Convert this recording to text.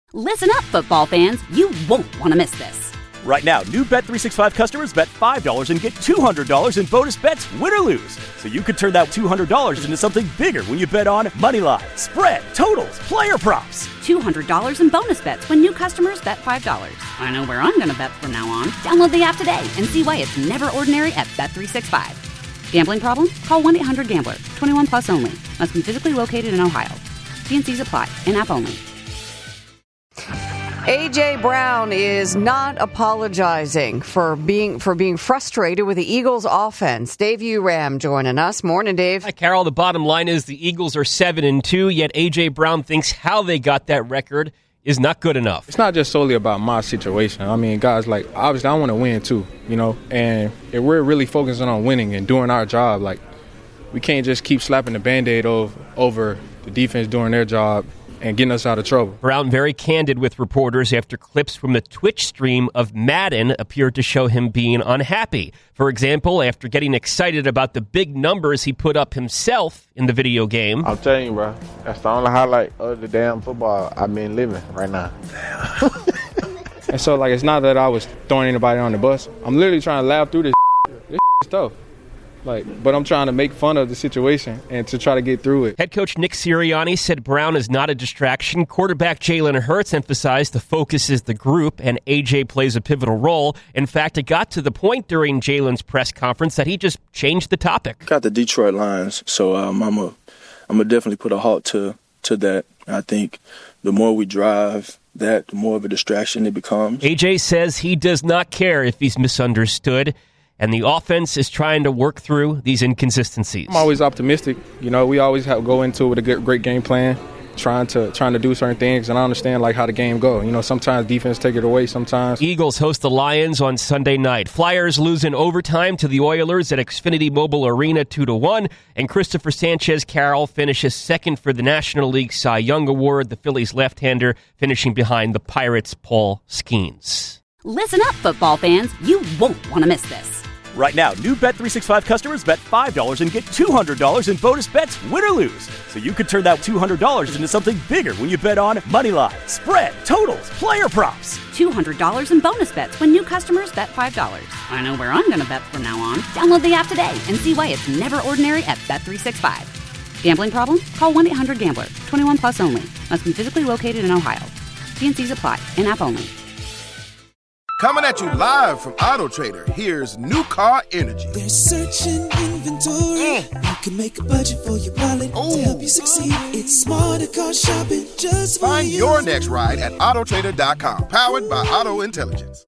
Listen up, football fans. You won't want to miss this. Right now, new Bet365 customers bet $5 and get $200 in bonus bets, win or lose. So you could turn that $200 into something bigger when you bet on moneyline, spread, totals, player props. $200 in bonus bets when new customers bet $5. I know where I'm going to bet from now on. Download the app today and see why it's never ordinary at Bet365. Gambling problem? Call 1-800-GAMBLER. 21 plus only. Must be physically located in Ohio. T&Cs apply. In-app only. A.J. Brown is not apologizing for being frustrated with the Eagles' offense. Dave Uram joining us. Morning, Dave. Hi, Carol. The bottom line is the Eagles are 7-2, yet A.J. Brown thinks how they got that record is not good enough. It's not just solely about my situation. I mean, guys, like, obviously I want to win too, and if we're really focusing on winning and doing our job, like, we can't just keep slapping the Band-Aid over the defense doing their job and getting us out of trouble. Brown very candid with reporters after clips from the Twitch stream of Madden appeared to show him being unhappy. For example, after getting excited about the big numbers he put up himself in the video game. I'm telling you, bro, that's the only highlight of the damn football I've been living right now. And so, like, it's not that I was throwing anybody on the bus. I'm literally trying to laugh through this stuff. But I'm trying to make fun of the situation and to try to get through it. Head coach Nick Sirianni said Brown is not a distraction. Quarterback Jalen Hurts emphasized the focus is the group, and A.J. plays a pivotal role. In fact, it got to the point during Jalen's press conference that he just changed the topic. Got the Detroit Lions, so I'm gonna definitely put a halt to that. I think the more we drive that, the more of a distraction it becomes. A.J. says he does not care if he's misunderstood, and the offense is trying to work through these inconsistencies. I'm always optimistic. We always go into it with a great game plan, trying to do certain things, and I understand how the game go. Sometimes defense take it away. Sometimes Eagles host the Lions on Sunday night. Flyers lose in overtime to the Oilers at Xfinity Mobile Arena 2-1, and Christopher Sanchez Carroll finishes second for the National League Cy Young Award. The Phillies left-hander finishing behind the Pirates' Paul Skeens. Listen up, football fans. You won't want to miss this. Right now, new Bet365 customers bet $5 and get $200 in bonus bets, win or lose. So you could turn that $200 into something bigger when you bet on moneyline, spread, totals, player props. $200 in bonus bets when new customers bet $5. I know where I'm going to bet from now on. Download the app today and see why it's never ordinary at Bet365. Gambling problem? Call 1-800-GAMBLER. 21 plus only. Must be physically located in Ohio. T&Cs apply. In-app only. Coming at you live from Auto Trader, here's New Car Energy. They're searching inventory. You can make a budget for your wallet to help you succeed. It's smarter car shopping just for you. Find your next ride at Autotrader.com. Powered by Auto Intelligence.